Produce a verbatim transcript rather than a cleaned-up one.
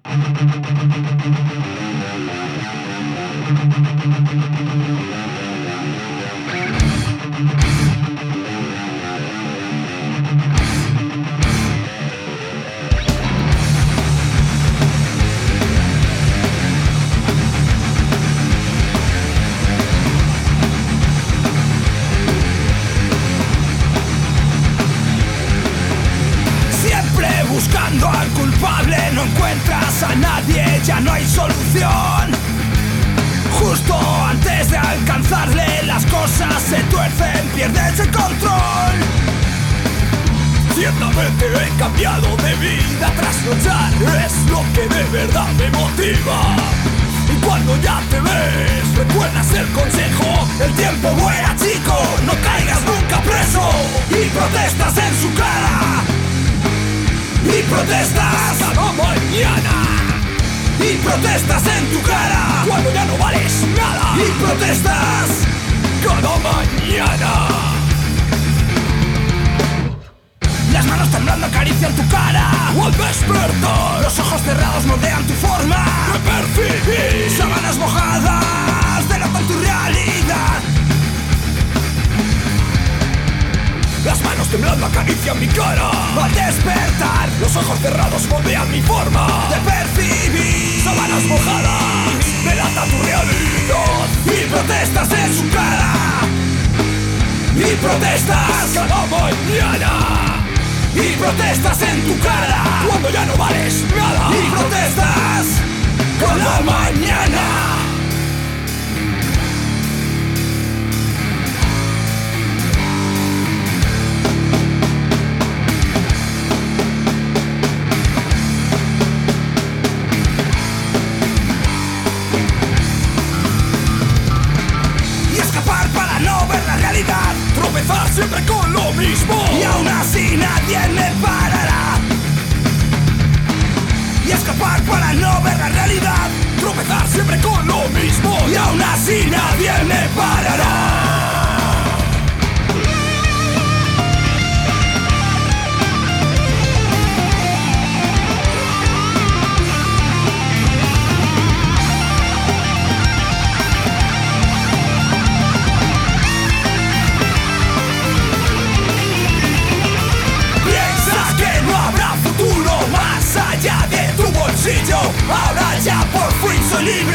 Buscando al culpable no encuentras a nadie, ya no hay solución. Justo antes de alcanzarle las cosas se tuercen, pierdes el control. Ciertamente he cambiado de vida, trasnochar es lo que de verdad me motiva. Y cuando ya te ves, recuerdas el consejo, el tiempo vuela chico, no caigas nunca preso. Y protestas en su cara, y protestas cada mañana, y protestas en tu cara cuando ya no vales nada, y protestas cada mañana. Las manos temblando acarician tu cara al despertar, los ojos cerrados moldean tu forma de percibir, sábanas mojadas delatan tu realidad. Las manos temblando acarician mi cara al despertar, los ojos cerrados moldean mi forma de percibir, sábanas mojadas delata tu realidad, y protestas en su cara, y protestas cada mañana, y protestas en tu cara cuando ya no vales nada, y protestas cada mañana. Tropezar siempre con lo mismo, y aún así nadie me parará. Y escapar para no ver la realidad, tropezar siempre con lo mismo, y aún así nadie me parará. Allá de tu bolsillo, ahora ya por fin soy libre.